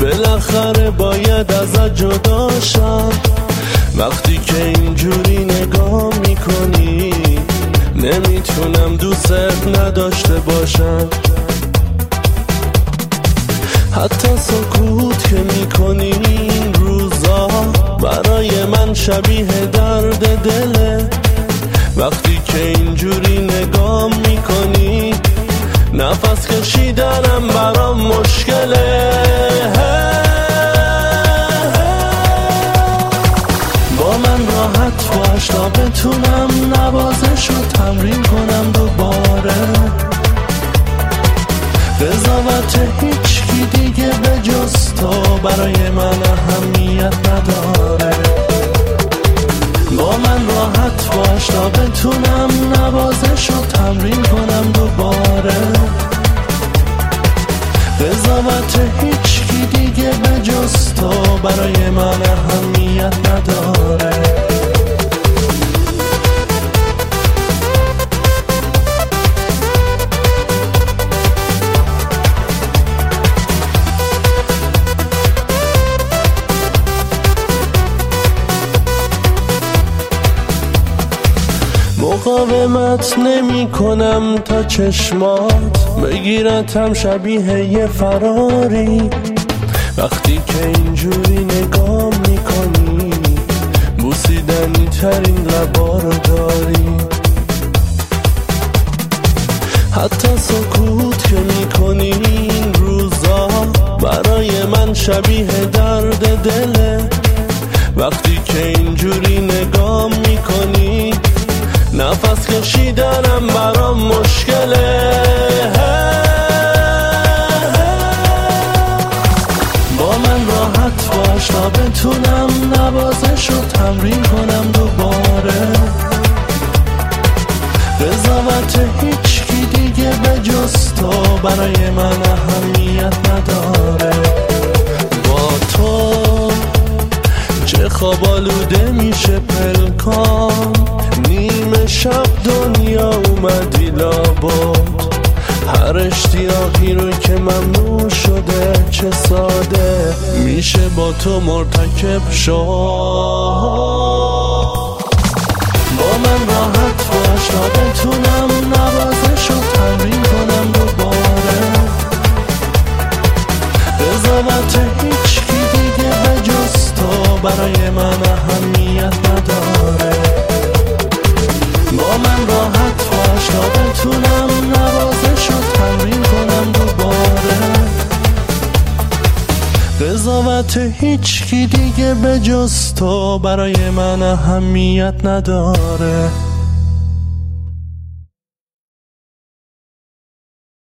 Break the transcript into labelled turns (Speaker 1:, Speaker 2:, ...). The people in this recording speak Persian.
Speaker 1: بالاخره باید ازت جدا شم. وقتی که اینجوری نگاه میکنی نمیتونم دوست نداشته باشم. حتی سکوت که میکنی این روزا برای من شبیه درد دله. وقتی که اینجوری نگاه میکنی نفس کشیدنم برام مشکله. با من راحت باش تا بتونم نوازش رو تمرین کنم دوباره. قضاوت هیچکی دیگه به جز تو برای من اهمیت نداره. با من راحت باش تا بتونم نوازش رو تمرین کنم دوباره. قضاوت هیچکی دیگه به جز تو برای من اهمیت نداره. مقاومت نمی کنم تا چشمات بگیرتم شبیه یه فراری. وقتی که اینجوری نگاه میکنی بوسیدنی ترین لبا رو داری. حتی سکوت که میکنی این روزا برای من شبیه درد دله. وقتی که اینجوری نگاه میکنی نفس کشیدنم برام مشکله. با من راحت باش تا بتونم نوازش رو تمرین کنم دوباره. قضاوت هیچکی دیگه به جز تو برای من اهمیت نداره. با تو چه خواب آلوده میشه پلکام. نیمه شب دنیا اومدی لابد. هر اشتیاقی رو که ممنوع شده چه ساده میشه با تو مرتکب شد. با من راحت باش تا بتونم نوازش رو تمرین کنم دوباره. قضاوت هیچکی دیگه به جز تو برای من اهمیت نداره. با من راحت باش تا بتونم نوازش رو تمرین کنم دوباره. قضاوت هیچکی دیگه به جز تو برای من اهمیت نداره.